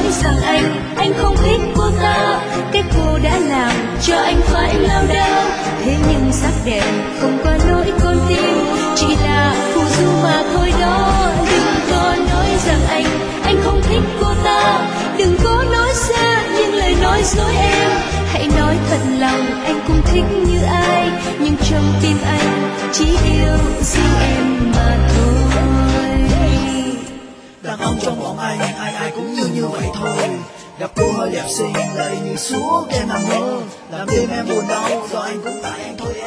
rằng anh không thích cô ta, cái cô đã làm cho anh phải lao đao. Thế nhưng sắc đẹp không qua nỗi con tim, chỉ là phù du mà thôi đó. Đừng có nói rằng anh không thích cô ta, đừng có nói xa những lời nói dối em. Hãy nói thật lòng anh cũng thích như ai, nhưng trong tim anh chỉ yêu riêng em mà thôi. Đàn ông trong bọn anh ai cũng như vậy thôi. Gặp cô hơi đẹp xinh, lời như suốt em nằm mơ, làm tim em buồn đau, do anh cũng tại anh thôi